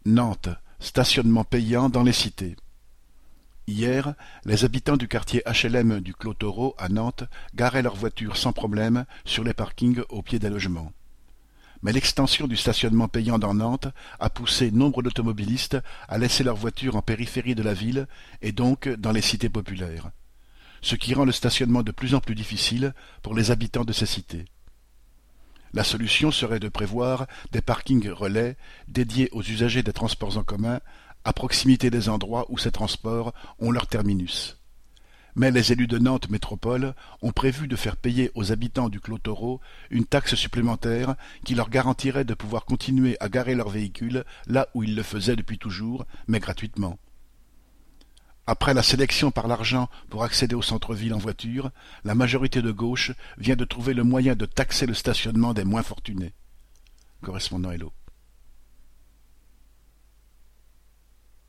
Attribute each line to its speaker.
Speaker 1: Nantes, stationnement payant dans les cités. Hier, les habitants du quartier HLM du Clos-Taureau à Nantes garaient leurs voitures sans problème sur les parkings au pied des logements. Mais l'extension du stationnement payant dans Nantes a poussé nombre d'automobilistes à laisser leurs voitures en périphérie de la ville et donc dans les cités populaires, ce qui rend le stationnement de plus en plus difficile pour les habitants de ces cités. La solution serait de prévoir des parkings relais dédiés aux usagers des transports en commun à proximité des endroits où ces transports ont leur terminus. Mais les élus de Nantes Métropole ont prévu de faire payer aux habitants du Clos-Taureau une taxe supplémentaire qui leur garantirait de pouvoir continuer à garer leurs véhicules là où ils le faisaient depuis toujours, mais gratuitement. Après la sélection par l'argent pour accéder au centre-ville en voiture, la majorité de gauche vient de trouver le moyen de taxer le stationnement des moins fortunés. Correspondant Hello.